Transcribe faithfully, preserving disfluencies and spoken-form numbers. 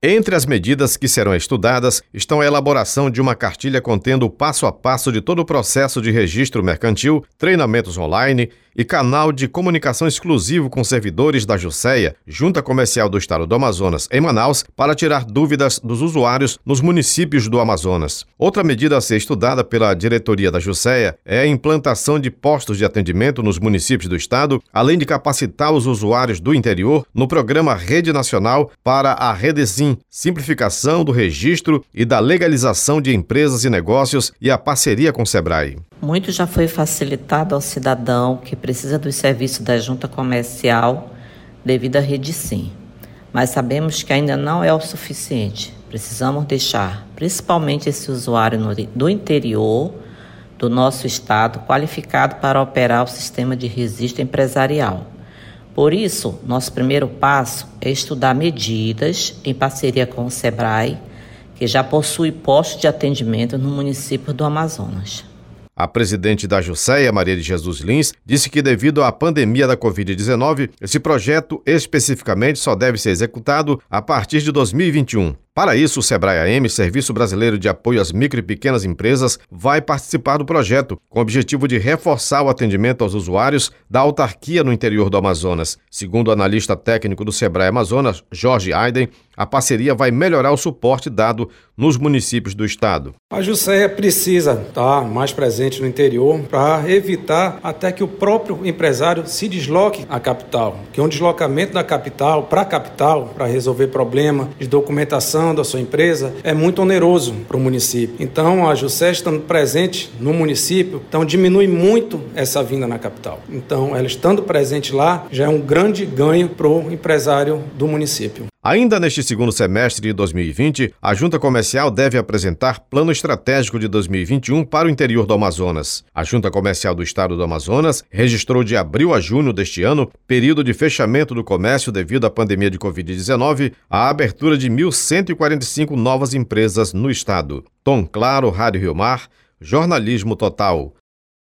Entre as medidas que serão estudadas estão a elaboração de uma cartilha contendo o passo a passo de todo o processo de registro mercantil, treinamentos online e canal de comunicação exclusivo com servidores da Jusceia, Junta Comercial do Estado do Amazonas, em Manaus, para tirar dúvidas dos usuários nos municípios do Amazonas. Outra medida a ser estudada pela diretoria da Jusceia é a implantação de postos de atendimento nos municípios do estado, além de capacitar os usuários do interior no programa Rede Nacional para a Redesim, simplificação do registro e da legalização de empresas e negócios e a parceria com o Sebrae. Muito já foi facilitado ao cidadão que precisa dos serviços da Junta Comercial devido à Redesim, mas sabemos que ainda não é o suficiente. Precisamos deixar, principalmente esse usuário no, do interior do nosso estado, qualificado para operar o sistema de registro empresarial. Por isso, nosso primeiro passo é estudar medidas em parceria com o Sebrae, que já possui postos de atendimento no município do Amazonas. A presidente da Jusceia, Maria de Jesus Lins, disse que devido à pandemia da covid dezenove, esse projeto especificamente só deve ser executado a partir de dois mil e vinte e um. Para isso, o Sebrae-A M, Serviço Brasileiro de Apoio às Micro e Pequenas Empresas, vai participar do projeto, com o objetivo de reforçar o atendimento aos usuários da autarquia no interior do Amazonas. Segundo o analista técnico do Sebrae Amazonas, Jorge Aiden, a parceria vai melhorar o suporte dado nos municípios do estado. A Jusceia precisa estar mais presente no interior para evitar até que o próprio empresário se desloque à capital, que um deslocamento da capital para a capital para resolver problema de documentação da sua empresa é muito oneroso para o município. Então, a Jusceia estando presente no município, então diminui muito essa vinda na capital. Então, ela estando presente lá já é um grande ganho para o empresário do município. Ainda neste segundo semestre de dois mil e vinte, a Junta Comercial deve apresentar Plano Estratégico de dois mil e vinte e um para o interior do Amazonas. A Junta Comercial do Estado do Amazonas registrou de abril a junho deste ano, período de fechamento do comércio devido à pandemia de covid dezenove, a abertura de mil cento e quarenta e cinco novas empresas no estado. Tom Claro, Rádio Rio Mar, Jornalismo Total.